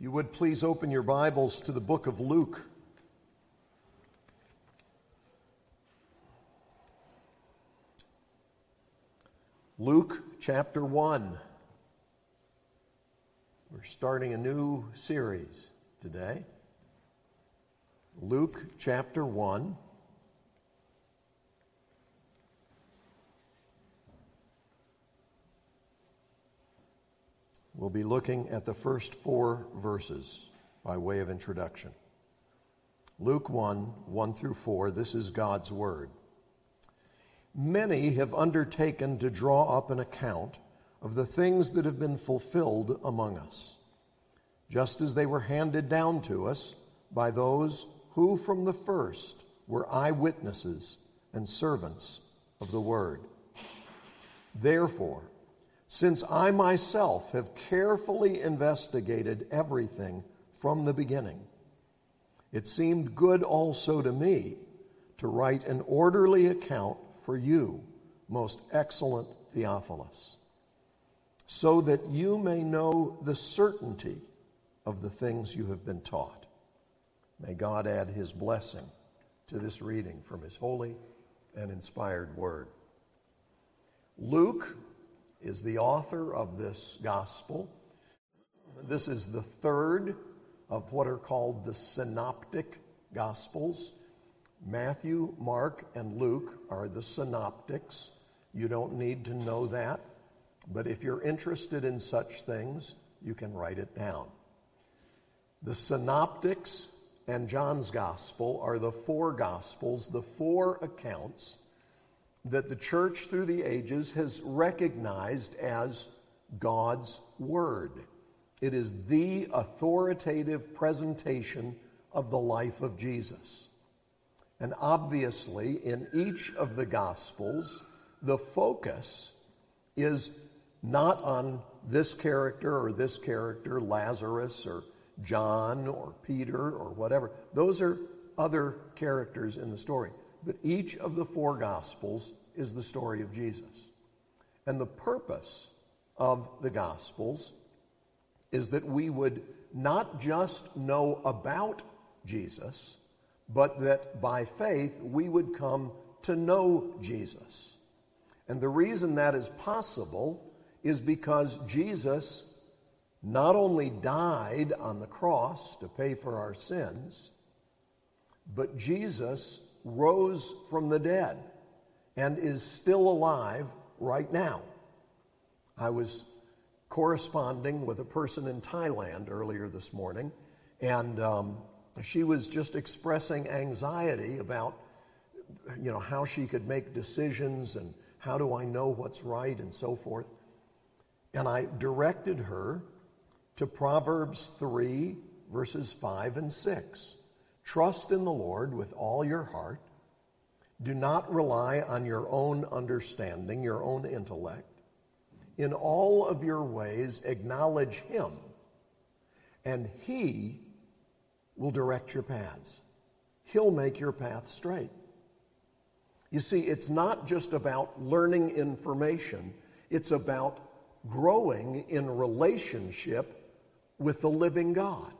You would please open your Bibles to the book of Luke. Luke chapter 1. We're starting a new series today. Luke chapter 1. We'll be looking at the first 4 verses by way of introduction. Luke 1 through 4, this is God's Word. Many have undertaken to draw up an account of the things that have been fulfilled among us, just as they were handed down to us by those who from the first were eyewitnesses and servants of the Word. Therefore, since I myself have carefully investigated everything from the beginning, it seemed good also to me to write an orderly account for you, most excellent Theophilus, so that you may know the certainty of the things you have been taught. May God add his blessing to this reading from his holy and inspired word. Luke is the author of this gospel. This is the third of what are called the synoptic gospels. Matthew, Mark, and Luke are the synoptics. You don't need to know that, but if you're interested in such things, you can write it down. The synoptics and John's gospel are the 4 gospels, the 4 accounts that the church through the ages has recognized as God's Word. It is the authoritative presentation of the life of Jesus. And obviously, in each of the Gospels, the focus is not on this character, Lazarus or John or Peter or whatever. Those are other characters in the story. But each of the 4 Gospels is the story of Jesus. And the purpose of the Gospels is that we would not just know about Jesus, but that by faith we would come to know Jesus. And the reason that is possible is because Jesus not only died on the cross to pay for our sins, but Jesus rose from the dead and is still alive right now. I was corresponding with a person in Thailand earlier this morning, and she was just expressing anxiety about, how she could make decisions and how do I know what's right and so forth. And I directed her to Proverbs 3, verses 5 and 6. Trust in the Lord with all your heart. Do not rely on your own understanding, your own intellect. In all of your ways, acknowledge him, and he will direct your paths. He'll make your path straight. You see, it's not just about learning information. It's about growing in relationship with the living God.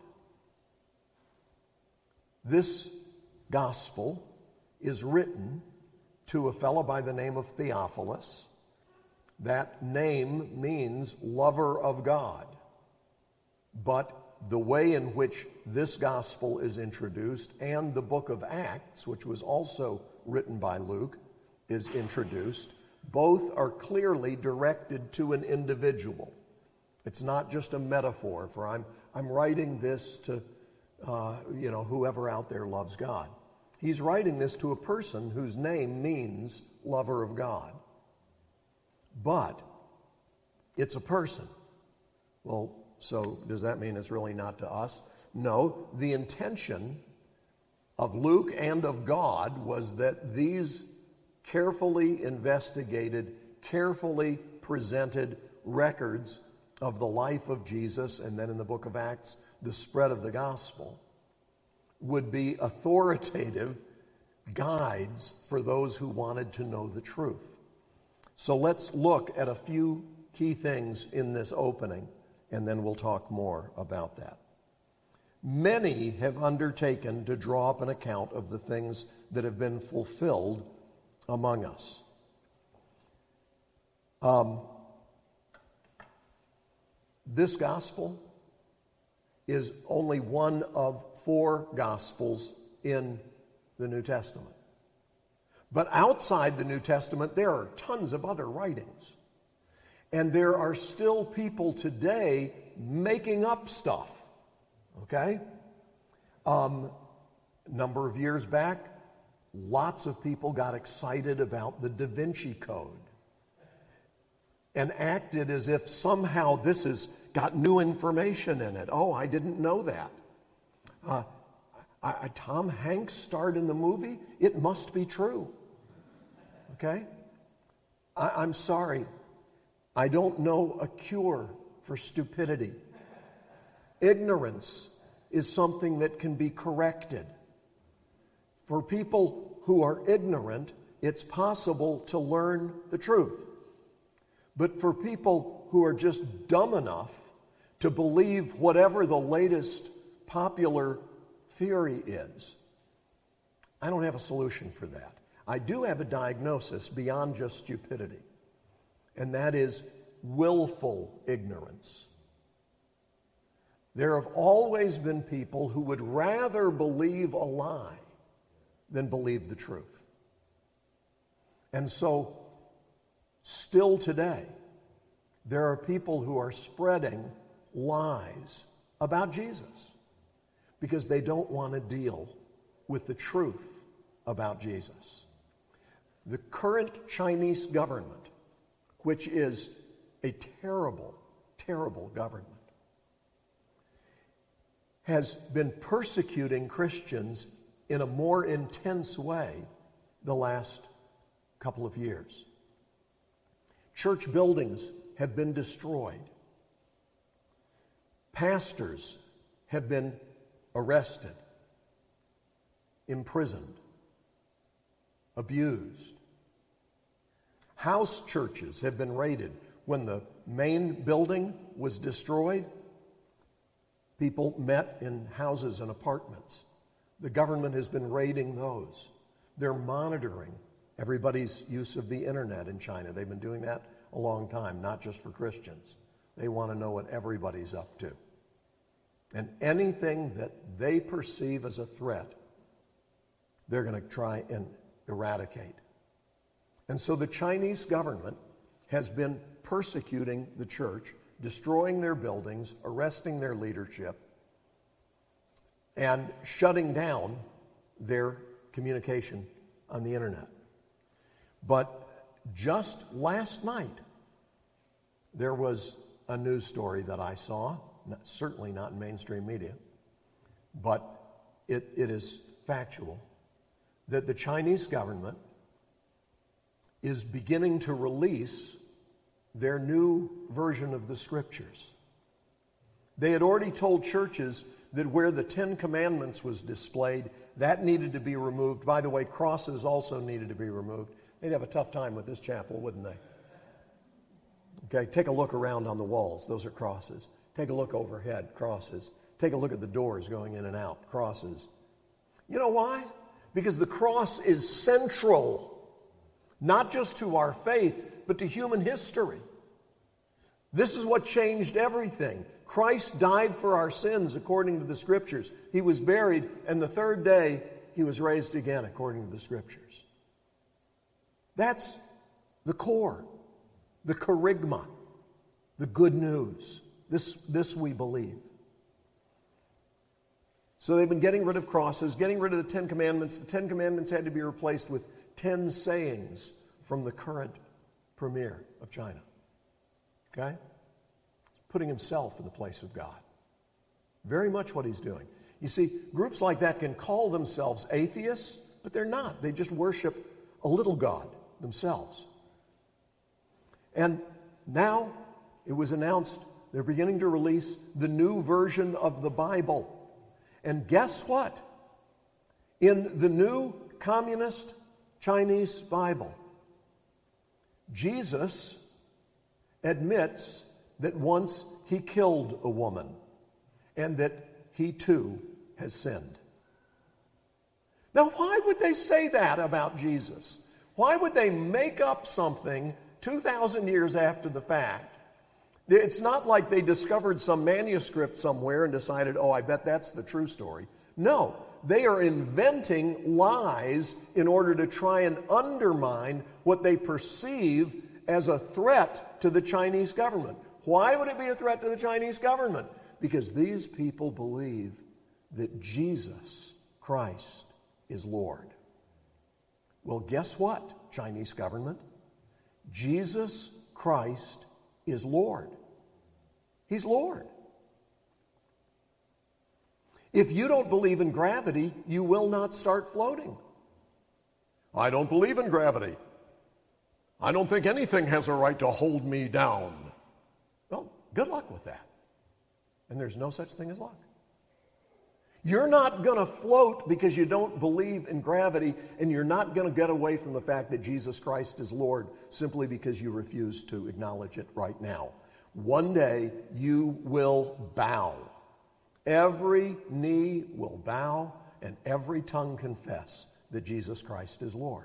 This gospel is written to a fellow by the name of Theophilus. That name means lover of God. But the way in which this gospel is introduced and the book of Acts, which was also written by Luke, is introduced, both are clearly directed to an individual. It's not just a metaphor for I'm writing this to whoever out there loves God. He's writing this to a person whose name means lover of God. But it's a person. Well, so does that mean it's really not to us? No, the intention of Luke and of God was that these carefully investigated, carefully presented records of the life of Jesus, and then in the book of Acts, the spread of the gospel, would be authoritative guides for those who wanted to know the truth. So let's look at a few key things in this opening, and then we'll talk more about that. many have undertaken to draw up an account of the things that have been fulfilled among us. This gospel is only one of 4 gospels in the New Testament. But outside the New Testament, there are tons of other writings. And there are still people today making up stuff. Okay? A number of years back, lots of people got excited about the Da Vinci Code and acted as if somehow this has got new information in it. Oh, I didn't know that. Tom Hanks starred in the movie. It must be true. Okay? I'm sorry. I don't know a cure for stupidity. Ignorance is something that can be corrected. For people who are ignorant, it's possible to learn the truth. But for people who are just dumb enough to believe whatever the latest popular theory is, I don't have a solution for that. I do have a diagnosis beyond just stupidity, and that is willful ignorance. There have always been people who would rather believe a lie than believe the truth. And so, still today, there are people who are spreading lies about Jesus because they don't want to deal with the truth about Jesus. The current Chinese government, which is a terrible, terrible government, has been persecuting Christians in a more intense way the last couple of years. Church buildings have been destroyed. Pastors have been arrested, imprisoned, abused. House churches have been raided. When the main building was destroyed, people met in houses and apartments. The government has been raiding those. They're monitoring everybody's use of the internet in China. They've been doing that a long time, not just for Christians. They want to know what everybody's up to. And anything that they perceive as a threat, they're going to try and eradicate. And so the Chinese government has been persecuting the church, destroying their buildings, arresting their leadership, and shutting down their communication on the internet. But just last night, there was a news story that I saw, certainly not in mainstream media, but it is factual, that the Chinese government is beginning to release their new version of the Scriptures. They had already told churches that where the Ten Commandments was displayed, that needed to be removed. By the way, crosses also needed to be removed. They'd have a tough time with this chapel, wouldn't they? Okay, take a look around on the walls. Those are crosses. Take a look overhead, crosses. Take a look at the doors going in and out, crosses. You know why? Because the cross is central, not just to our faith, but to human history. This is what changed everything. Christ died for our sins according to the Scriptures. He was buried, and the third day he was raised again according to the Scriptures. That's the core, the kerygma, the good news. This we believe. So they've been getting rid of crosses, getting rid of the Ten Commandments. The Ten Commandments had to be replaced with 10 sayings from the current premier of China. Okay? He's putting himself in the place of God. Very much what he's doing. You see, groups like that can call themselves atheists, but they're not. They just worship a little God themselves. And now it was announced they're beginning to release the new version of the Bible. And guess what? In the new communist Chinese Bible, Jesus admits that once he killed a woman and that he too has sinned. Now, why would they say that about Jesus? Why would they make up something 2,000 years after the fact? It's not like they discovered some manuscript somewhere and decided, oh, I bet that's the true story. No, they are inventing lies in order to try and undermine what they perceive as a threat to the Chinese government. Why would it be a threat to the Chinese government? Because these people believe that Jesus Christ is Lord. Well, guess what, Chinese government? Jesus Christ is Lord. He's Lord. If you don't believe in gravity, you will not start floating. I don't believe in gravity. I don't think anything has a right to hold me down. Well, good luck with that. And there's no such thing as luck. You're not going to float because you don't believe in gravity, and you're not going to get away from the fact that Jesus Christ is Lord simply because you refuse to acknowledge it right now. One day you will bow. Every knee will bow and every tongue confess that Jesus Christ is Lord.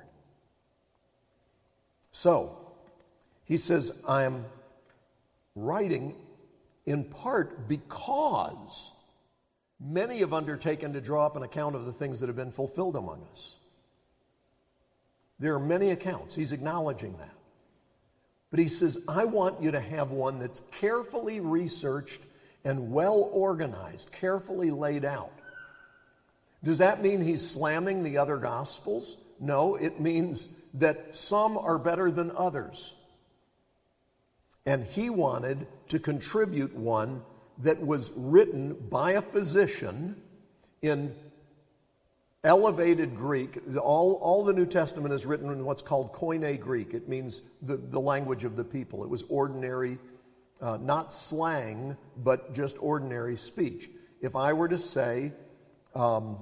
So, he says, I am writing in part because many have undertaken to draw up an account of the things that have been fulfilled among us. There are many accounts. He's acknowledging that. But he says, I want you to have one that's carefully researched and well organized, carefully laid out. Does that mean he's slamming the other Gospels? No, it means that some are better than others. And he wanted to contribute one that was written by a physician in elevated Greek. All the New Testament is written in what's called Koine Greek. It means the language of the people. It was ordinary, not slang, but just ordinary speech. If I were to say, I'm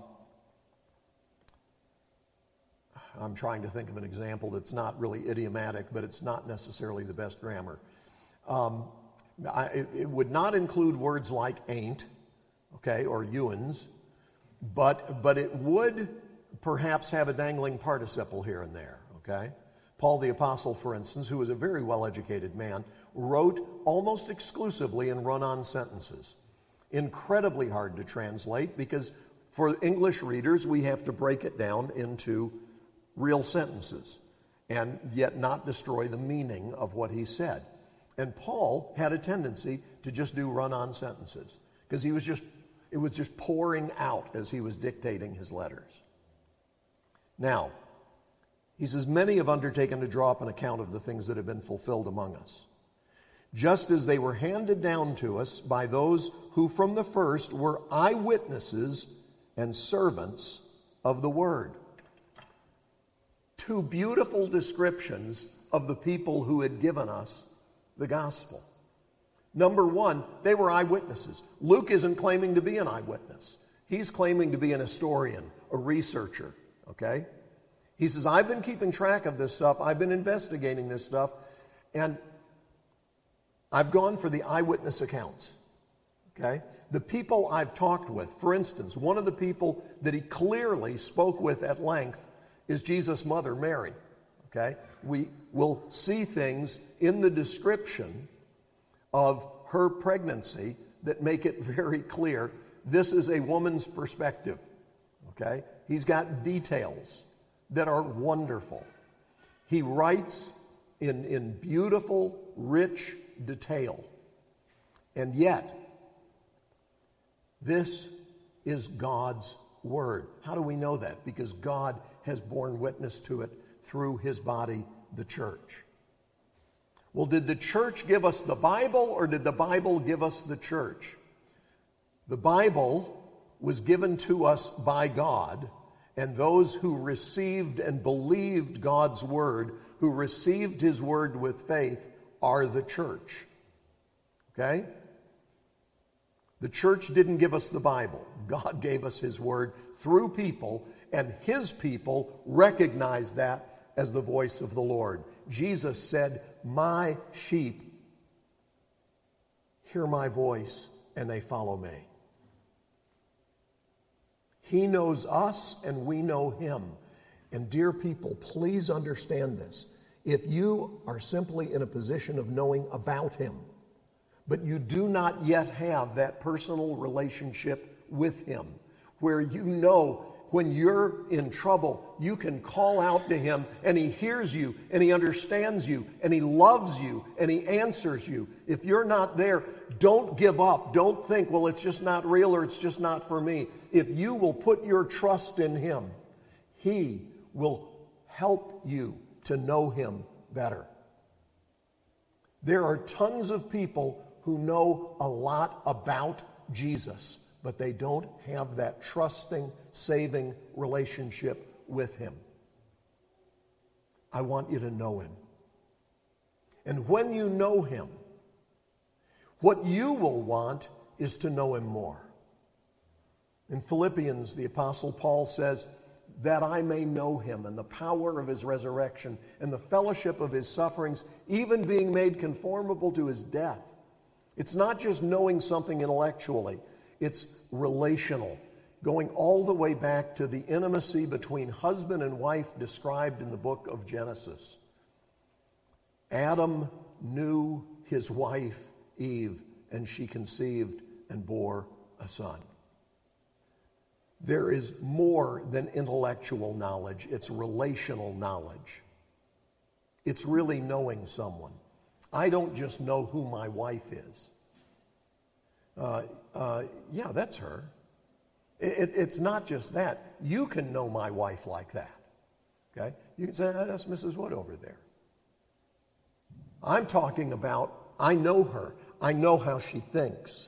trying to think of an example that's not really idiomatic, but it's not necessarily the best grammar. It would not include words like ain't, okay, or youans, but it would perhaps have a dangling participle here and there, okay? Paul the Apostle, for instance, who was a very well-educated man, wrote almost exclusively in run-on sentences. Incredibly hard to translate because for English readers, we have to break it down into real sentences and yet not destroy the meaning of what he said. And Paul had a tendency to just do run-on sentences because it was just pouring out as he was dictating his letters. Now, he says, many have undertaken to draw up an account of the things that have been fulfilled among us, just as they were handed down to us by those who from the first were eyewitnesses and servants of the word. Two beautiful descriptions of the people who had given us the gospel. Number one, they were eyewitnesses. Luke isn't claiming to be an eyewitness. He's claiming to be an historian, a researcher, okay? He says, I've been keeping track of this stuff. I've been investigating this stuff, and I've gone for the eyewitness accounts, okay? The people I've talked with, for instance, one of the people that he clearly spoke with at length is Jesus' mother, Mary, okay? We will see things in the description of her pregnancy that make it very clear this is a woman's perspective, okay? He's got details that are wonderful. He writes in beautiful, rich detail. And yet, this is God's word. How do we know that? Because God has borne witness to it through his body, the church. Well, did the church give us the Bible, or did the Bible give us the church? The Bible was given to us by God, and those who received and believed God's word, who received his word with faith, are the church. Okay? The church didn't give us the Bible. God gave us his word through people, and his people recognized that as the voice of the Lord. Jesus said, my sheep hear my voice and they follow me. He knows us and we know him. And dear people, please understand this. If you are simply in a position of knowing about him, but you do not yet have that personal relationship with him, where you know when you're in trouble, you can call out to him and he hears you and he understands you and he loves you and he answers you. If you're not there, don't give up. Don't think, well, it's just not real or it's just not for me. If you will put your trust in him, he will help you to know him better. There are tons of people who know a lot about Jesus, but they don't have that trusting, saving relationship with him. I want you to know him. And when you know him, what you will want is to know him more. In Philippians, the Apostle Paul says, that I may know him and the power of his resurrection and the fellowship of his sufferings, even being made conformable to his death. It's not just knowing something intellectually. It's relational, going all the way back to the intimacy between husband and wife described in the book of Genesis. Adam knew his wife, Eve, and she conceived and bore a son. There is more than intellectual knowledge. It's relational knowledge. It's really knowing someone. I don't just know who my wife is. Yeah, that's her. It's not just that. You can know my wife like that. Okay? You can say, that's Mrs. Wood over there. I'm talking about, I know her. I know how she thinks.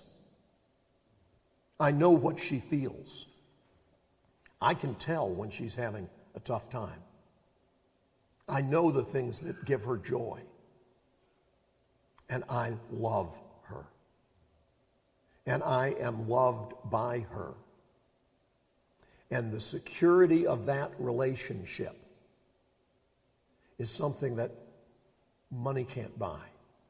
I know what she feels. I can tell when she's having a tough time. I know the things that give her joy. And I love her. And I am loved by her. And the security of that relationship is something that money can't buy.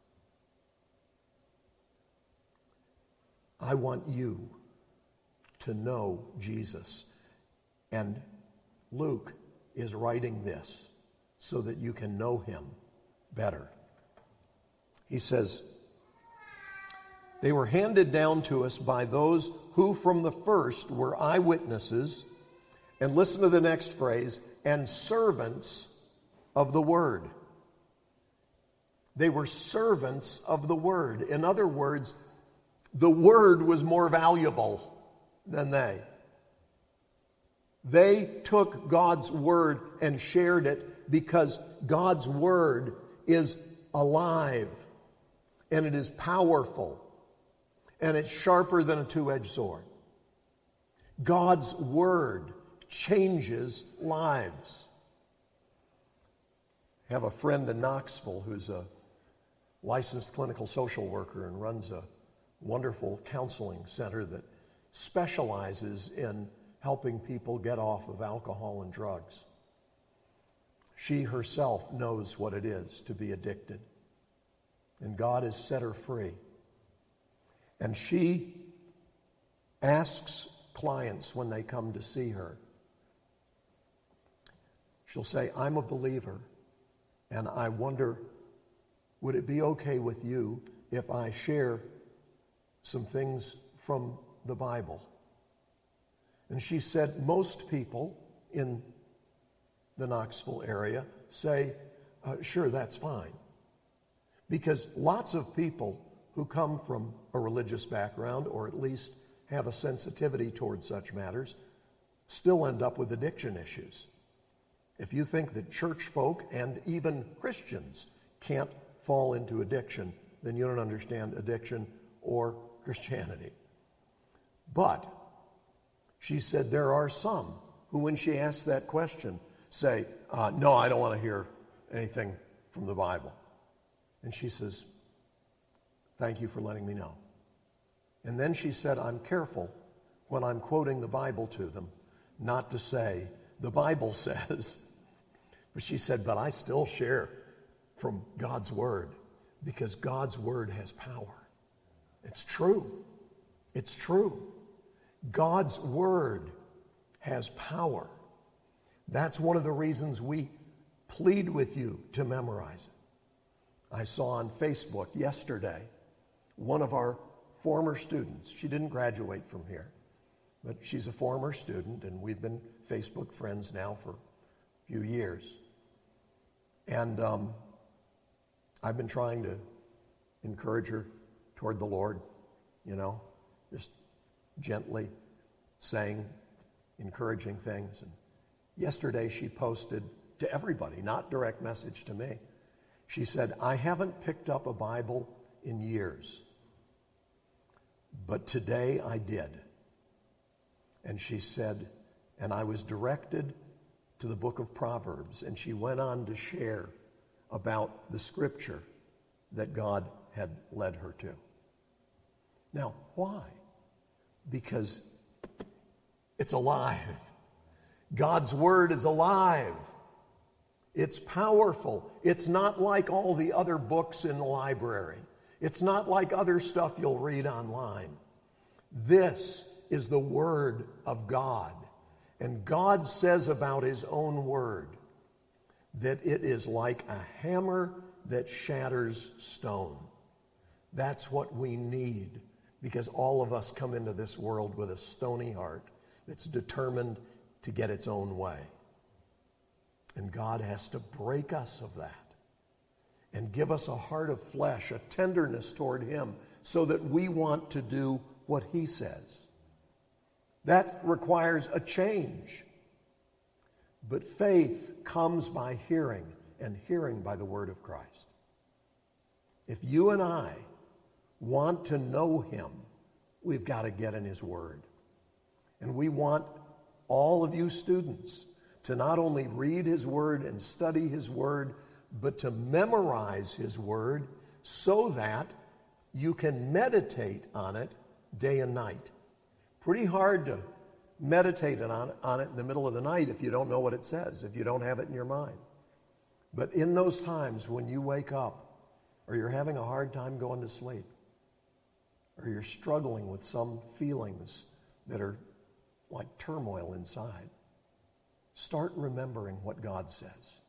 I want you to know Jesus. And Luke is writing this so that you can know him better. He says, they were handed down to us by those who from the first were eyewitnesses, and listen to the next phrase, and servants of the word. They were servants of the word. In other words, the word was more valuable than they. They took God's word and shared it because God's word is alive and it is powerful and it's sharper than a two-edged sword. God's word changes lives. I have a friend in Knoxville who's a licensed clinical social worker and runs a wonderful counseling center that specializes in helping people get off of alcohol and drugs. She herself knows what it is to be addicted. And God has set her free. And she asks clients when they come to see her, she'll say, I'm a believer, and I wonder, would it be okay with you if I share some things from the Bible? And she said most people in the Knoxville area say, sure, that's fine. Because lots of people who come from a religious background, or at least have a sensitivity towards such matters, still end up with addiction issues. If you think that church folk and even Christians can't fall into addiction, then you don't understand addiction or Christianity. But she said there are some who, when she asks that question, say, no, I don't want to hear anything from the Bible. And she says, thank you for letting me know. And then she said, I'm careful when I'm quoting the Bible to them not to say, the Bible says. But she said, but I still share from God's Word because God's Word has power. It's true. It's true. God's Word has power. That's one of the reasons we plead with you to memorize it. I saw on Facebook yesterday one of our former students. She didn't graduate from here, but she's a former student, and we've been Facebook friends now for a few years. And I've been trying to encourage her toward the Lord, just gently saying encouraging things. And yesterday she posted to everybody, not direct message to me. She said, I haven't picked up a Bible in years, but today I did. And she said, and I was directed to the book of Proverbs. And she went on to share about the scripture that God had led her to. Now, why? Because it's alive. God's word is alive. It's powerful. It's not like all the other books in the library. It's not like other stuff you'll read online. This is the word of God. And God says about his own word that it is like a hammer that shatters stone. That's what we need, because all of us come into this world with a stony heart that's determined to get its own way. And God has to break us of that and give us a heart of flesh, a tenderness toward him, so that we want to do what he says. That requires a change. But faith comes by hearing, and hearing by the word of Christ. If you and I want to know him, we've got to get in his word. And we want all of you students to not only read his word and study his word, but to memorize his word so that you can meditate on it day and night. Pretty hard to meditate on it in the middle of the night if you don't know what it says, if you don't have it in your mind. But in those times when you wake up, or you're having a hard time going to sleep, or you're struggling with some feelings that are like turmoil inside, start remembering what God says.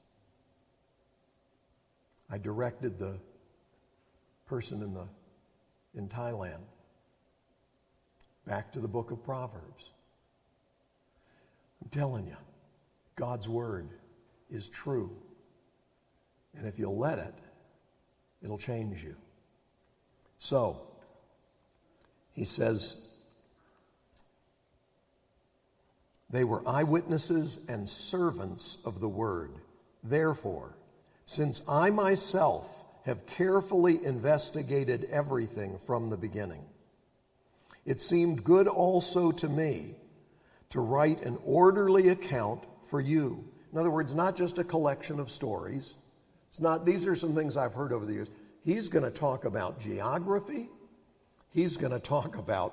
I directed the person in Thailand back to the book of Proverbs. I'm telling you, God's word is true. And if you'll let it, it'll change you. So, he says, they were eyewitnesses and servants of the word. Therefore, since I myself have carefully investigated everything from the beginning, it seemed good also to me to write an orderly account for you. In other words, not just a collection of stories. These are some things I've heard over the years. He's going to talk about geography. He's going to talk about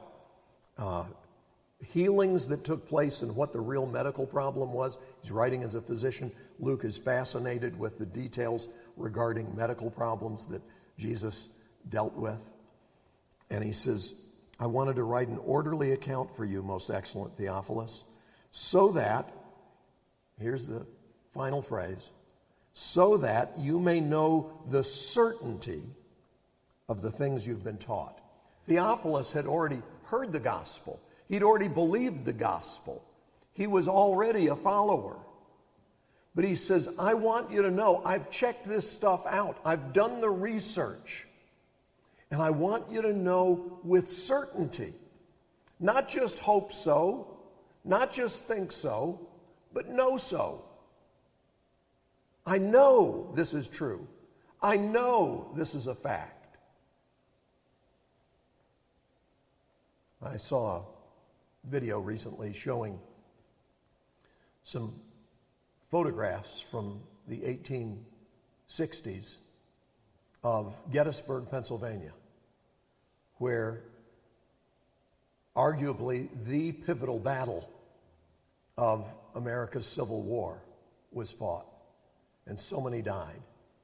healings that took place and what the real medical problem was. He's writing as a physician. Luke is fascinated with the details regarding medical problems that Jesus dealt with. And he says, I wanted to write an orderly account for you, most excellent Theophilus, so that, here's the final phrase, so that you may know the certainty of the things you've been taught. Theophilus had already heard the gospel. He'd already believed the gospel. He was already a follower. But he says, I want you to know, I've checked this stuff out. I've done the research. And I want you to know with certainty, not just hope so, not just think so, but know so. I know this is true. I know this is a fact. I saw a video recently showing some photographs from the 1860s of Gettysburg, Pennsylvania, where arguably the pivotal battle of America's Civil War was fought, and so many died.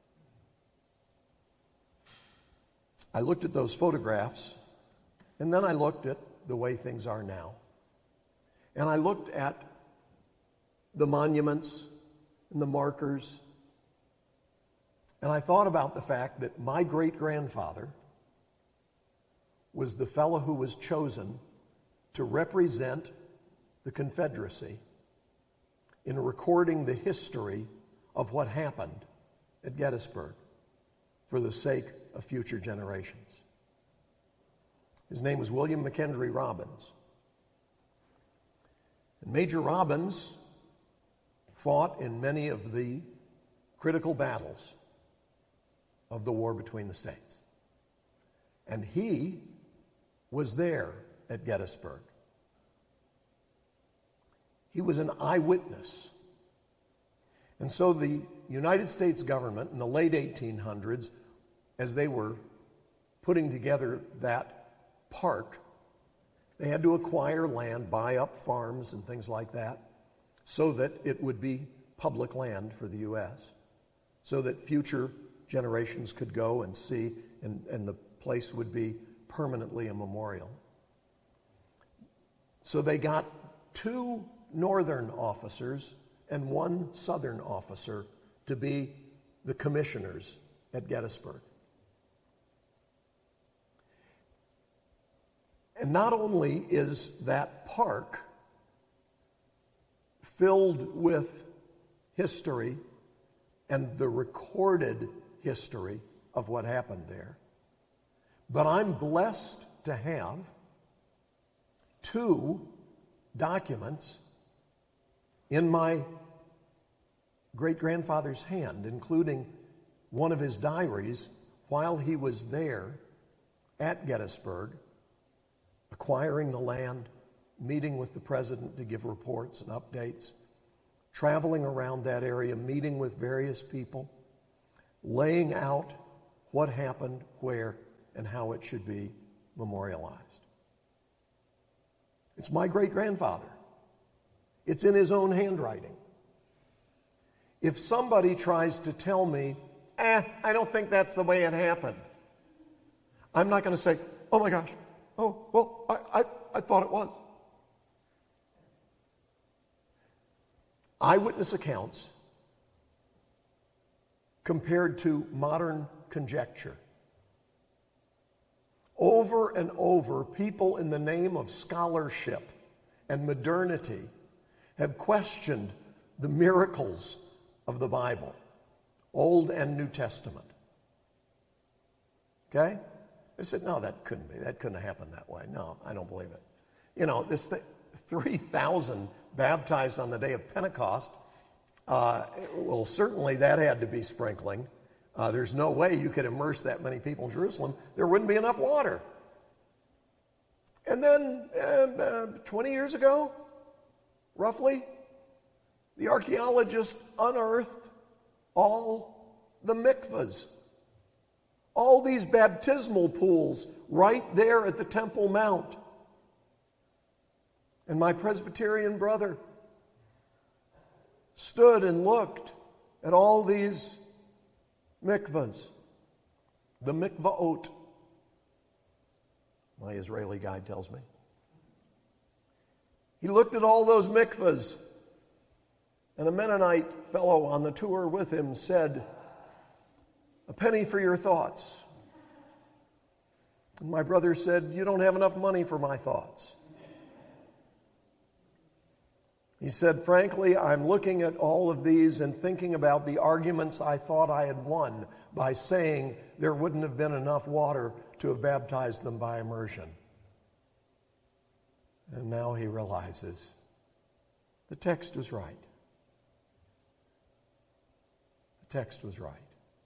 I looked at those photographs, and then I looked at the way things are now. And I looked at the monuments and the markers. And I thought about the fact that my great-grandfather was the fellow who was chosen to represent the Confederacy in recording the history of what happened at Gettysburg for the sake of future generations. His name was William McKendree Robbins. And Major Robbins fought in many of the critical battles of the war between the states. And he was there at Gettysburg. He was an eyewitness. And so the United States government in the late 1800s, as they were putting together that park, they had to acquire land, buy up farms and things like that, so that it would be public land for the U.S., so that future generations could go and see, and the place would be permanently a memorial. So they got 2 northern officers and 1 southern officer to be the commissioners at Gettysburg. And not only is that park filled with history and the recorded history of what happened there, but I'm blessed to have 2 documents in my great-grandfather's hand, including one of his diaries while he was there at Gettysburg, acquiring the land, meeting with the president to give reports and updates, traveling around that area, meeting with various people, laying out what happened, where, and how it should be memorialized. It's my great-grandfather. It's in his own handwriting. If somebody tries to tell me, I don't think that's the way it happened, I'm not going to say, oh my gosh, oh, well, I thought it was. Eyewitness accounts compared to modern conjecture. Over and over, people in the name of scholarship and modernity have questioned the miracles of the Bible, Old and New Testament. Okay? They said, no, that couldn't be. That couldn't have happened that way. No, I don't believe it. You know, this thing, 3,000 baptized on the day of Pentecost, well, certainly that had to be sprinkling. There's no way you could immerse that many people in Jerusalem. There wouldn't be enough water. And then 20 years ago, roughly, the archaeologists unearthed all the mikvahs, all these baptismal pools right there at the Temple Mount. And my Presbyterian brother stood and looked at all these mikvahs, the mikvaot, my Israeli guide tells me. He looked at all those mikvahs, and a Mennonite fellow on the tour with him said, "A penny for your thoughts." And my brother said, "You don't have enough money for my thoughts." He said, "Frankly, I'm looking at all of these and thinking about the arguments I thought I had won by saying there wouldn't have been enough water to have baptized them by immersion." And now he realizes the text was right. The text was right.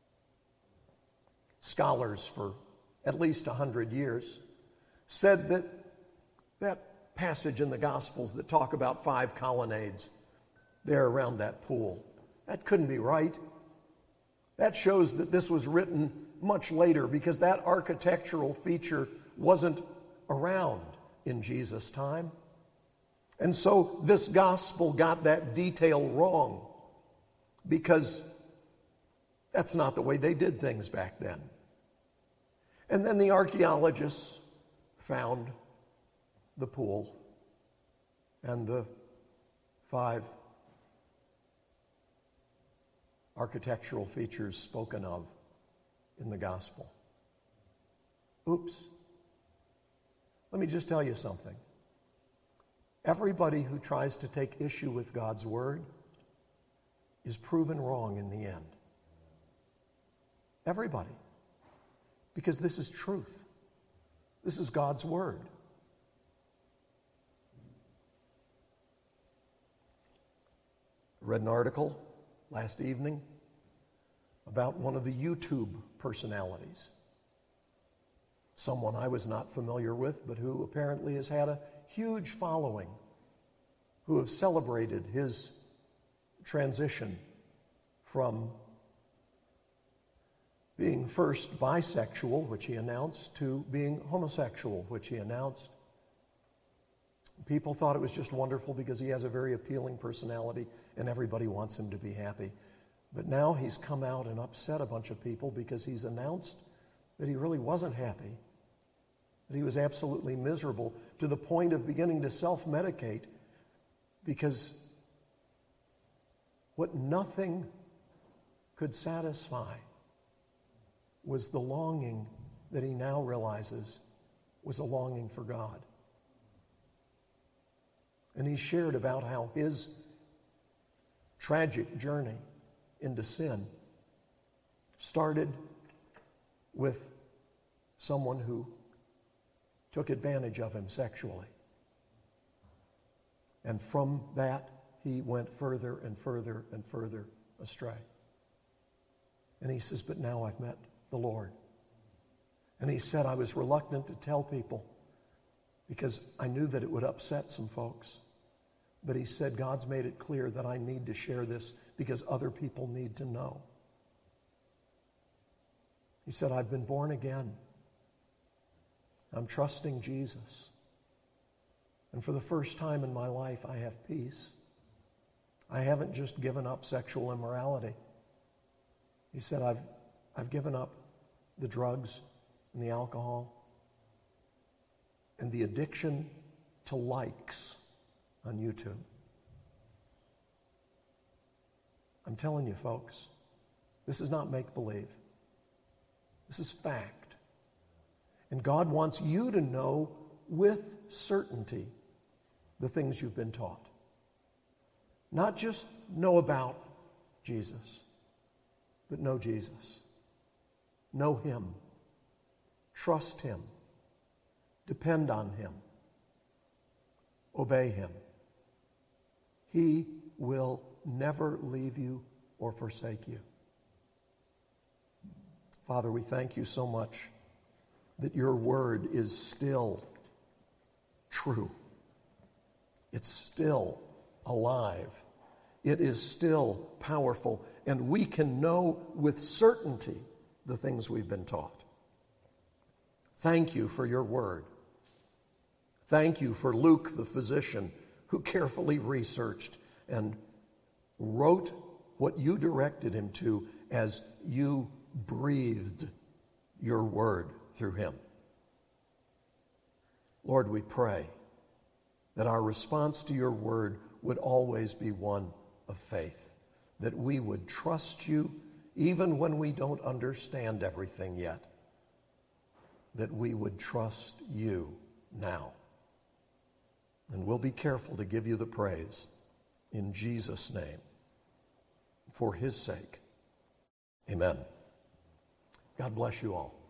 Scholars for at least 100 years said that that passage in the Gospels that talk about 5 colonnades there around that pool, that couldn't be right. That shows that this was written much later because that architectural feature wasn't around in Jesus' time. And so this gospel got that detail wrong because that's not the way they did things back then. And then the archaeologists found the pool and the 5 architectural features spoken of in the gospel. Oops. Let me just tell you something. Everybody who tries to take issue with God's word is proven wrong in the end. Everybody. Because this is truth. This is God's word. I read an article last evening about one of the YouTube personalities. Someone I was not familiar with, but who apparently has had a huge following, who have celebrated his transition from being first bisexual, which he announced, to being homosexual, which he announced. People thought it was just wonderful because he has a very appealing personality and everybody wants him to be happy. But now he's come out and upset a bunch of people because he's announced that he really wasn't happy, that he was absolutely miserable, to the point of beginning to self-medicate, because what nothing could satisfy was the longing that he now realizes was a longing for God. And he shared about how his tragic journey into sin started with someone who took advantage of him sexually. And from that, he went further and further and further astray. And he says, but now I've met the Lord. And he said, I was reluctant to tell people because I knew that it would upset some folks. But he said, God's made it clear that I need to share this because other people need to know. He said, I've been born again. I'm trusting Jesus. And for the first time in my life, I have peace. I haven't just given up sexual immorality. He said, I've given up the drugs and the alcohol and the addiction to likes on YouTube. I'm telling you, folks, this is not make-believe. This is fact. And God wants you to know with certainty the things you've been taught. Not just know about Jesus, but know Jesus. Know him. Trust him. Depend on him. Obey him. He will never leave you or forsake you. Father, we thank you so much that your word is still true. It's still alive. It is still powerful, and we can know with certainty the things we've been taught. Thank you for your word. Thank you for Luke, the physician, who carefully researched and wrote what you directed him to as you breathed your word through him. Lord, we pray that our response to your word would always be one of faith, that we would trust you even when we don't understand everything yet, that we would trust you now. And we'll be careful to give you the praise in Jesus' name, for his sake. Amen. God bless you all.